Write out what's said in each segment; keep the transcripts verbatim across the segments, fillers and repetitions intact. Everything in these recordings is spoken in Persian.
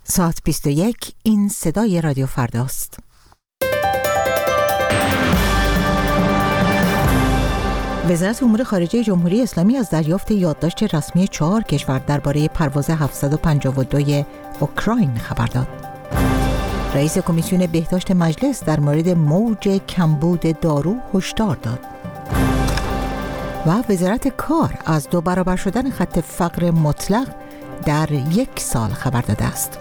ساعت بیست و یک. این صدای رادیو فرداست. وزارت امور خارجه جمهوری اسلامی از دریافت یادداشت رسمی چهار کشور درباره پرواز هفتصد و پنجاه و دو اوکراین خبر داد. رئیس کمیسیون بهداشت مجلس در مورد موج کمبود دارو هشدار داد. و وزارت کار از دو برابر شدن خط فقر مطلق در یک سال خبر داده است.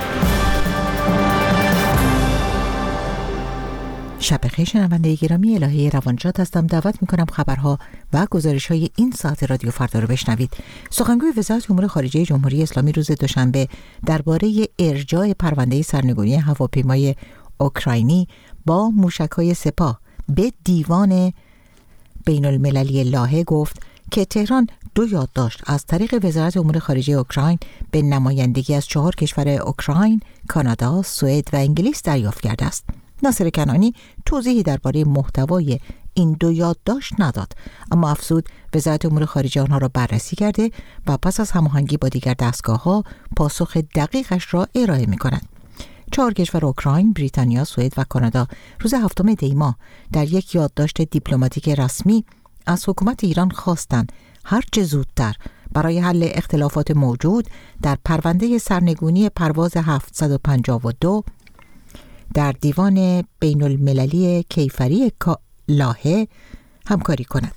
شب بخیر شنونده گرامی، الهه روانشاد هستم. دعوت میکنم خبرها و گزارش های این ساعت رادیو فردا رو بشنوید. سخنگوی وزارت امور خارجه جمهوری اسلامی روز دوشنبه درباره ارجاع پرونده سرنگونی هواپیمای اوکراینی با موشک‌های سپاه به دیوان بین المللی لاهه گفت که تهران دو یادداشت از طریق وزارت امور خارجه اوکراین به نمایندگی از چهار کشور اوکراین، کانادا، سوئد و انگلیس دریافت کرده است. ناصر کنعانی توضیحی درباره محتوای این دو یادداشت نداد، اما افزود وزارت امور خارجه آنها را بررسی کرده و پس از هماهنگی با دیگر دستگاه‌ها پاسخ دقیقش را ارائه می‌کند. چهار کشور اوکراین، بریتانیا، سوئد و کانادا روز هفتم دی ماه در یک یادداشت دیپلماتیک رسمی از حکومت ایران خواستند هرچه زودتر برای حل اختلافات موجود در پرونده سرنگونی پرواز هفتصد و پنجاه و دو در دیوان بین المللی کیفری لاهه همکاری کند.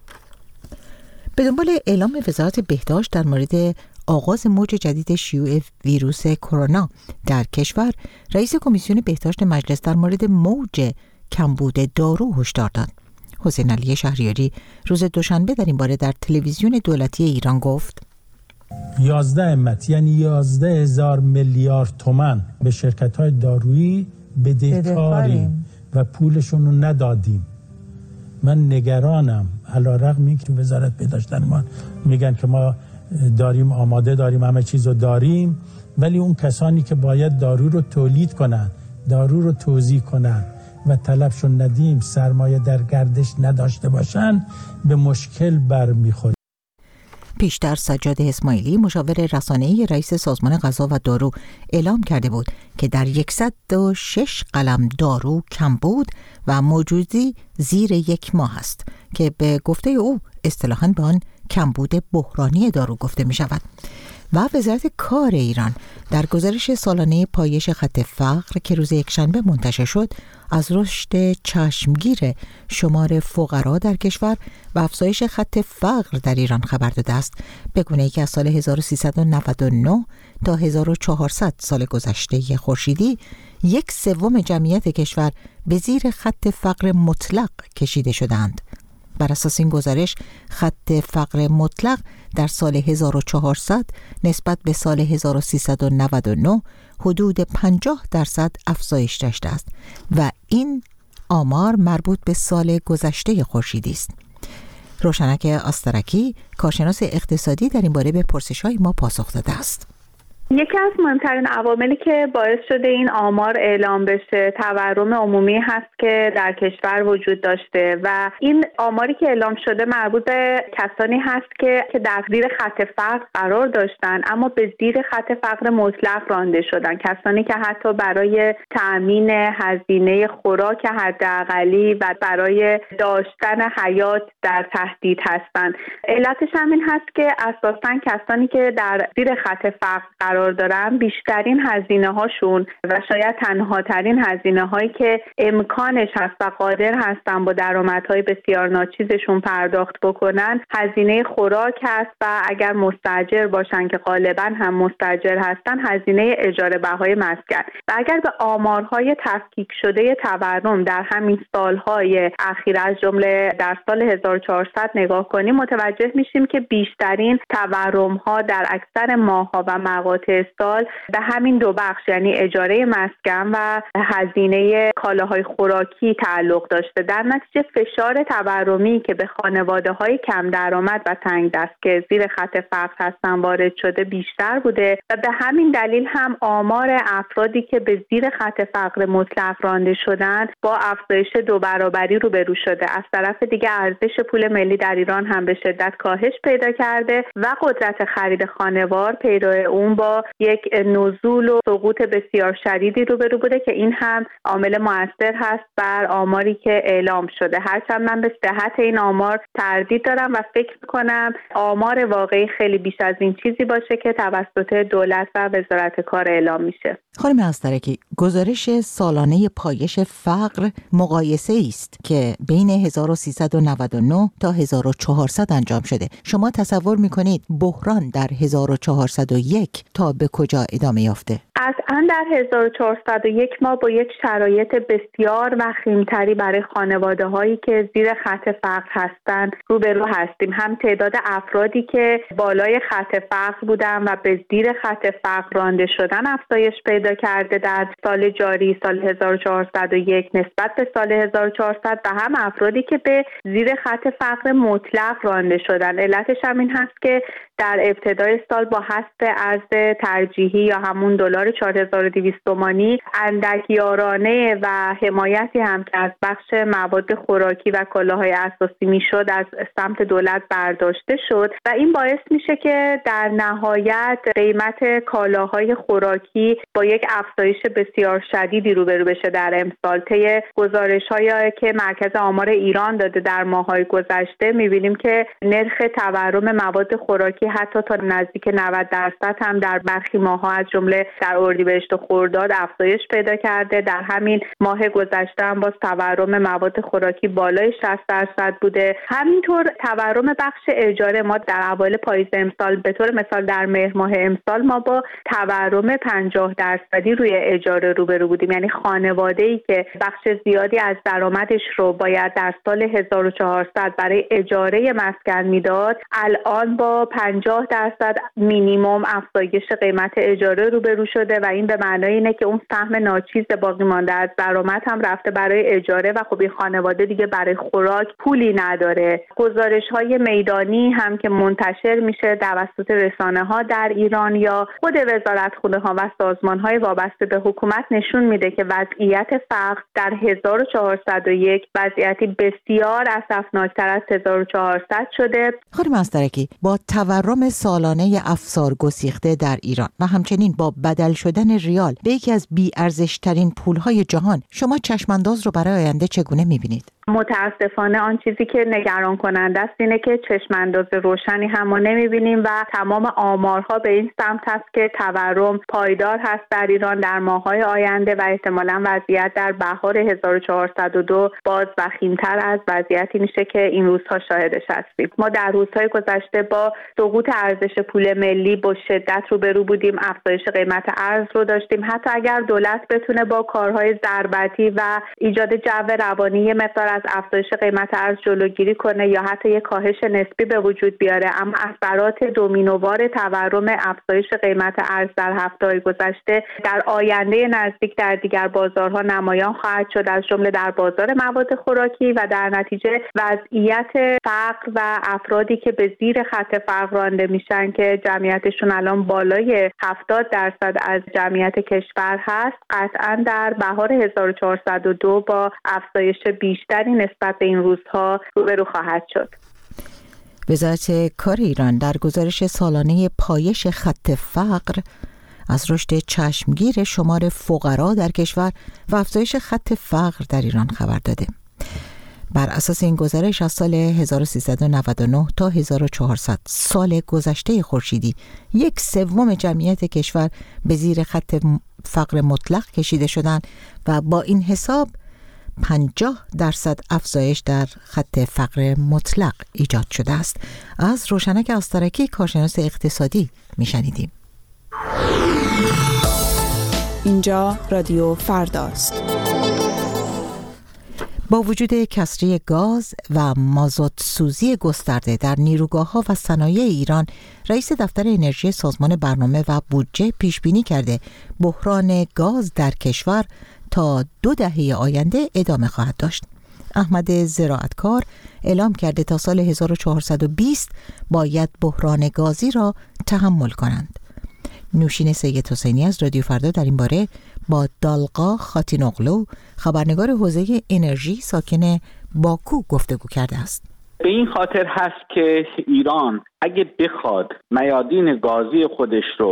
به دنبال اعلام وزارت بهداشت در مورد آغاز موج جدید شیوع ویروس کرونا در کشور، رئیس کمیسیون بهداشت مجلس در مورد موج کمبود دارو هشدار داد. حسین علی شهریاری روز دوشنبه در این باره در تلویزیون دولتی ایران گفت: یازده امت یعنی یازده هزار میلیارد تومان به شرکت‌های دارویی بدهکاریم و پولشون رو ندادیم. من نگرانم، علی‌رغم اینکه وزارت بهداشت ما میگن که ما داریم، آماده داریم، همه چیز رو داریم، ولی اون کسانی که باید دارو رو تولید کنن، دارو رو توزیع کنن و طلبشون ندیم، سرمایه در گردش نداشته باشن، به مشکل برمیخوریم. پیشتر سجاد اسماعیلی مشاور رسانه‌ای رئیس سازمان غذا و دارو اعلام کرده بود که در صد و شش قلم دارو کم بود و موجودی زیر یک ماه است که به گفته او اصطلاحاً به آن کمبود بحرانی دارو گفته می شود. و وزارت کار ایران در گزارش سالانه پایش خط فقر که روز یکشنبه منتشر شد از رشد چشمگیر شمار فقرا در کشور و افزایش خط فقر در ایران خبر داده است، به گونه‌ای که از سال هزار و سیصد و نود و نه تا هزار و چهارصد سال گذشته خورشیدی یک سوم جمعیت کشور به زیر خط فقر مطلق کشیده شدند. بر اساس این گزارش خط فقر مطلق در سال هزار و چهارصد نسبت به سال هزار و سیصد و نود و نه حدود پنجاه درصد افزایش داشته است و این آمار مربوط به سال گذشته خورشیدی است. روشنک آسترکی کارشناس اقتصادی در این باره به پرسش‌های ما پاسخ داده است. یکی از مهمترین عواملی که باعث شده این آمار اعلام بشه تورم عمومی هست که در کشور وجود داشته و این آماری که اعلام شده مربوط به کسانی هست که که در زیر خط فقر قرار داشتن اما به زیر خط فقر مطلق رانده شدن، کسانی که حتی برای تأمین هزینه خوراک حداقلی و برای داشتن حیات در تهدید هستند. علتش همین هست که اساساً کسانی که در زیر خط فقر قرار دارن بیشترین هزینه هاشون و شاید تنها ترین هزینه هایی که امکانش هست و قادر هستن با درآمدهای بسیار ناچیزشون پرداخت بکنن هزینه خوراک هست و اگر مستاجر باشن که غالبا هم مستاجر هستن هزینه اجاره بهای مسکن. و اگر به آمارهای تفکیک شده تورم در همین سالهای اخیر از جمله در سال هزار و چهارصد نگاه کنیم متوجه میشیم که بیشترین تورم ها در اکثر ماه‌ها و مقاطع سال به همین دو بخش یعنی اجاره مسکن و هزینه کالاهای خوراکی تعلق داشته. در نتیجه فشار تورمی که به خانواده‌های کم درآمد و تنگ دست که زیر خط فقر هستن وارد شده بیشتر بوده و به همین دلیل هم آمار افرادی که به زیر خط فقر مطلق رانده شدن با افزایش دو برابری روبرو شده. از طرف دیگه ارزش پول ملی در ایران هم به شدت کاهش پیدا کرده و قدرت خرید خانوار پیرو اون با با یک نزول و سقوط بسیار شدیدی روبرو بوده که این هم عامل مؤثر هست بر آماری که اعلام شده. هرچند من به صحت این آمار تردید دارم و فکر می‌کنم آمار واقعی خیلی بیش از این چیزی باشه که توسط دولت و وزارت کار اعلام میشه. خانم استرکی، گزارش سالانه پایش فقر مقایسه است که بین هزار و سیصد و نود و نه تا هزار و چهارصد انجام شده. شما تصور میکنید بحران در هزار و چهارصد و یک تا به کجا ادامه یافته؟ قطعاً در هزار و چهارصد و یک ما با یک شرایط بسیار وخیم‌تری برای خانواده‌هایی که زیر خط فقر هستند روبرو هستیم. هم تعداد افرادی که بالای خط فقر بودن و به زیر خط فقر رانده شدن افزایش پیدا کرده در سال جاری سال هزار و چهارصد و یک نسبت به سال هزار و چهارصد و هم افرادی که به زیر خط فقر مطلق رانده شدن. علتش هم این هست که در ابتدای سال با حذف ارز ترجیحی یا همون دلار چهار هزار و دویست تومانی اندک یارانه و حمایتی هم که از بخش مواد خوراکی و کالاهای اساسی میشد از سمت دولت برداشته شد و این باعث میشه که در نهایت قیمت کالاهای خوراکی با یک افزایش بسیار شدیدی روبرو بشه. در امسال طی گزارش‌هایی که مرکز آمار ایران داده در ماه‌های گذشته می‌بینیم که نرخ تورم مواد خوراکی حتی تا نزدیک نود درصد هم در برخی ماه‌ها از جمله در اردیبهشت و خرداد افزایش پیدا کرده. در همین ماه گذشته هم باز تورم مواد خوراکی بالای شصت درصد بوده. همینطور تورم بخش اجاره ما در اوایل پاییز امسال به طور مثال در مهر ماه امسال ما با تورم پنجاه درصدی روی اجاره روبرو بودیم. یعنی خانواده‌ای که بخش زیادی از درآمدش رو باید در سال هزار و چهارصد برای اجاره مسکن میداد الان با پنجاه درصد مینیمم افزایش قیمت اجاره روبرو شده و این به معنای اینه که اون سهم ناچیز باقی مانده از درآمد هم رفته برای اجاره و خب این خانواده دیگه برای خوراک پولی نداره. گزارش‌های میدانی هم که منتشر میشه توسط رسانه‌ها در ایران یا خود وزارتخونه‌ها و سازمان‌های وابسته به حکومت نشون میده که وضعیت فقر در هزار و چهارصد و یک وضعیتی بسیار اسفناکتر از هزار و چهارصد شده. خانم استرکی، با تورم سالانه افسار گسیخته در ایران و همچنین با بدل شدن ریال به یکی از بی‌ارزش‌ترین پول‌های جهان، شما چشمانداز رو برای آینده چگونه می‌بینید؟ متاسفانه آن چیزی که نگران کننده است اینه که چشمانداز روشنی هم ما نمی‌بینیم و تمام آمارها به این سمت هست که تورم پایدار هست در ایران در ماه‌های آینده و احتمالاً وضعیت در بهار هزار و چهارصد و دو باز وخیم‌تر از وضعیتی میشه که این روزها شاهدش هستیم. ما در روزهای گذشته با سقوط ارزش پول ملی با شدت روبرو بودیم، افزایش قیمت ارز رو داشتیم. حتی اگر دولت بتونه با کارهای ضربتی و ایجاد جو روانی مقدار از افزایش قیمت ارز جلوگیری کنه یا حتی یک کاهش نسبی به وجود بیاره، اما اثرات دومینووار تورم افزایش قیمت ارز در هفته‌های گذشته در آینده نزدیک در دیگر بازارها نمایان خواهد شد، از جمله در بازار مواد خوراکی و در نتیجه وضعیت فقر و افرادی که به زیر خط فقر رانده میشن که جمعیتشون الان بالای هفتاد درصد از جمعیت کشور هست قطعاً در بهار هزار و چهارصد و دو با افزایش بیشتر نسبت به این روزها روبرو خواهد شد. وزارت کار ایران در گزارش سالانه پایش خط فقر از رشد چشمگیر شمار فقرا در کشور و افزایش خط فقر در ایران خبر داده. بر اساس این گزارش از سال هزار و سیصد و نود و نه تا هزار و چهارصد سال گذشته خورشیدی یک سوم جمعیت کشور به زیر خط فقر مطلق کشیده شدند و با این حساب پنجاه درصد افزایش در خط فقر مطلق ایجاد شده است. از روشنک استرکی کارشناس اقتصادی میشنیدیم. اینجا رادیو فرداست. با وجود کسری گاز و مازوت سوزی گسترده در نیروگاه‌ها و صنایع ایران، رئیس دفتر انرژی سازمان برنامه و بودجه پیش بینی کرده بحران گاز در کشور تا دو دهه آینده ادامه خواهد داشت. احمد زراعتکار اعلام کرده تا سال هزار و چهارصد و بیست باید بحران گازی را تحمل کنند. نوشین سید حسینی از رادیو فردا در این باره با دالقا خاتینوغلو، خبرنگار حوزه انرژی ساکن باکو، گفتگو کرده است. به این خاطر هست که ایران اگه بخواد میادین گازی خودش رو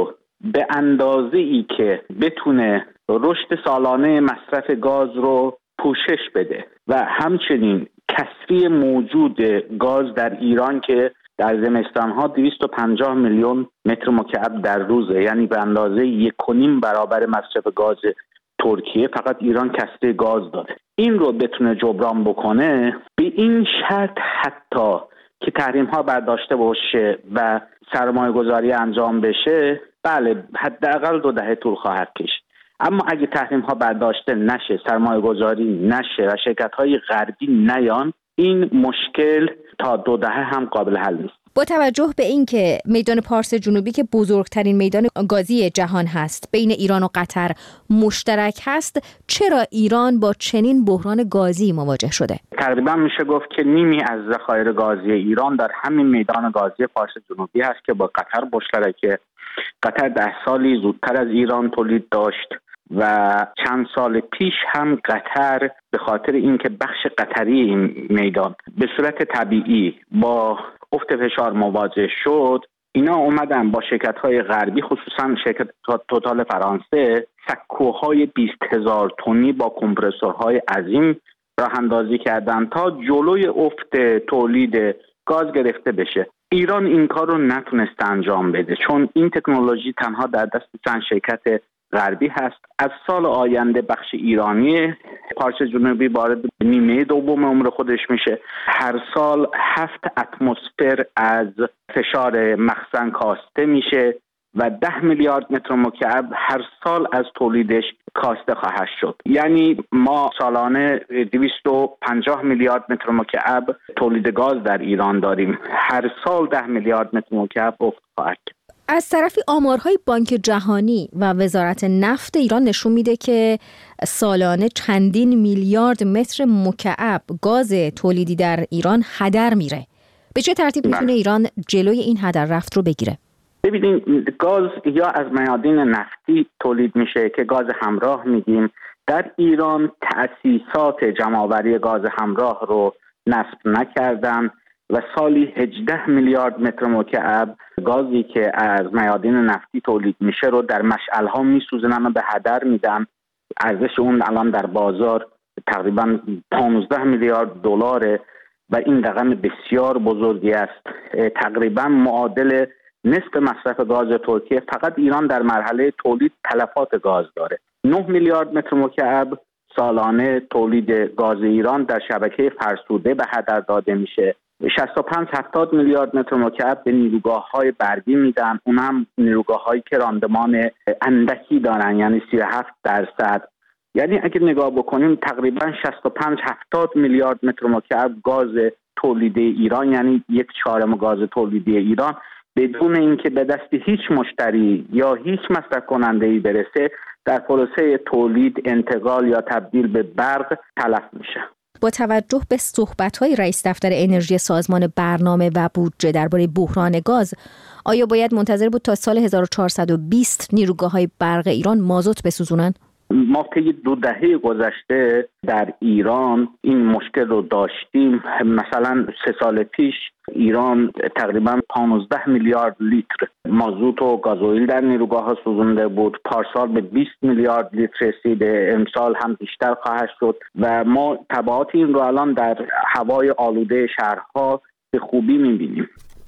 به اندازه ای که بتونه رشد سالانه مصرف گاز رو پوشش بده و همچنین کسری موجود گاز در ایران که در زمستان‌ها دویست و پنجاه میلیون متر مکعب در روزه، یعنی به اندازه یک و نیم برابر مصرف گاز ترکیه، فقط ایران کسری گاز داره. این رو بتونه جبران بکنه، به این شرط حتی که تحریم ها برداشته باشه و سرمایه گذاری انجام بشه، بله حداقل دو دهه طول خواهد کشید. اما اگه تحریم ها برداشته نشه، سرمایه گذاری نشه و شرکت های غربی نیان، این مشکل تا دو دهه هم قابل حل نیست. با توجه به اینکه میدان پارس جنوبی که بزرگترین میدان گازی جهان هست بین ایران و قطر مشترک هست، چرا ایران با چنین بحران گازی مواجه شده؟ تقریبا میشه گفت که نیمی از ذخایر گازی ایران در همین میدان گازی پارس جنوبی هست که با قطر مشترکه. قطر ده سالی زودتر از ایران تولید داشت و چند سال پیش هم قطر به خاطر اینکه بخش قطری این میدان به صورت طبیعی با افت فشار مواجه شد، اینا اومدن با شرکت‌های غربی، خصوصا شرکت توتال فرانسه، سکوهای بیست هزار تنی با کمپرسورهای عظیم راه اندازی کردن تا جلوی افت تولید گاز گرفته بشه. ایران این کار رو نتونست انجام بده چون این تکنولوژی تنها در دست چند شرکت غربی هست. از سال آینده بخش ایرانی پارس جنوبی وارد نیمه دوم عمر خودش میشه. هر سال هفت اتمسفر از فشار مخزن کاسته میشه و ده میلیارد متر مکعب هر سال از تولیدش کاسته خواهد شد. یعنی ما سالانه دویست و پنجاه میلیارد متر مکعب تولید گاز در ایران داریم. هر سال ده میلیارد متر مکعب افت خواهد. از طرفی آمارهای بانک جهانی و وزارت نفت ایران نشون میده که سالانه چندین میلیارد متر مکعب گاز تولیدی در ایران هدر میره. به چه ترتیب میتونه ایران جلوی این هدر رفت رو بگیره؟ ببینید، گاز یا از میادین نفتی تولید میشه که گاز همراه میگیم. در ایران تأسیسات جمع‌آوری گاز همراه رو نصب نکردن و سالی هجده میلیارد متر مکعب گازی که از میادین نفتی تولید میشه رو در مشعل‌ها میسوزنن و به هدر میدن. ارزش اون الان در بازار تقریبا پانزده میلیارد دلاره و این رقم بسیار بزرگی است. تقریبا معادل نصف مصرف گاز ترکیه. فقط ایران در مرحله تولید تلفات گاز داره. نه میلیارد متر مکعب سالانه تولید گاز ایران در شبکه فرسوده به هدر داده میشه. شصت و پنج هفتاد میلیارد متر مکعب به نیروگاه‌های برقی میدن، اون هم نیروگاه‌هایی که راندمان اندکی دارن، یعنی سی و هفت درصد. یعنی اگه نگاه بکنیم تقریبا شصت و پنج هفتاد میلیارد متر مکعب گاز تولیدی ایران، یعنی یک چهارم گاز تولیدی ایران بدون اینکه به دست هیچ مشتری یا هیچ مصرف کننده‌ای برسه در پروسه تولید، انتقال یا تبدیل به برق تلف میشه. با توجه به صحبت‌های رئیس دفتر انرژی سازمان برنامه و بودجه درباره بحران گاز، آیا باید منتظر بود تا سال هزار و چهارصد و بیست نیروگاه‌های برق ایران مازوت بسوزونن؟ ما طی دو دهه گذشته در ایران این مشکل رو داشتیم. مثلا سه سال پیش ایران تقریبا پانزده میلیارد لیتر مازوت و گازوئیل در نیروگاه ها سوزونده بود. پارسال به بیست میلیارد لیتر رسیده، امسال هم بیشتر خواهد شد و ما تبعات این رو الان در هوای آلوده شهرها به خوبی می‌بینیم.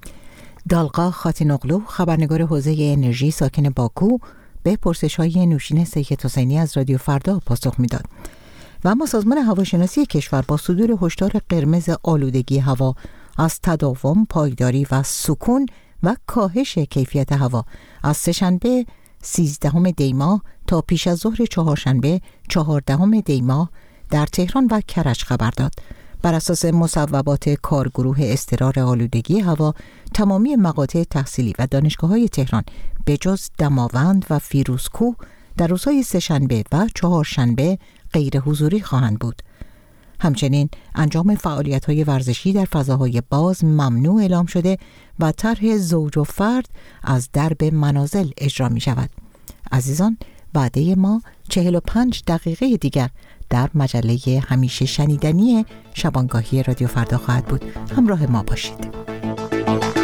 دالقا خاتینوغلو، خبرنگار حوزه انرژی ساکن باکو، به پرسش‌های نوشین سید حسینی از رادیو فردا پاسخ میداد. و اما سازمان هواشناسی کشور با صدور هشدار قرمز آلودگی هوا از تداوم، پایداری و سکون و کاهش کیفیت هوا از سه‌شنبه سیزدهم دی ماه تا پیش از ظهر چهارشنبه چهاردهم دی ماه در تهران و کرج خبر داد. بر اساس مصوبات کارگروه اضطرار آلودگی هوا، تمامی مقاطع تحصیلی و دانشگاه‌های تهران به جز دماوند و فیروزکوه در روزهای سه‌شنبه و چهارشنبه غیر حضوری خواهند بود. همچنین انجام فعالیت‌های ورزشی در فضاهای باز ممنوع اعلام شده و طرح زوج و فرد از درب منازل اجرا می شود. عزیزان، وعده ما چهل و پنج دقیقه دیگر در مجله همیشه شنیدنی شبانگاهی رادیو فردا خواهد بود. همراه ما باشید.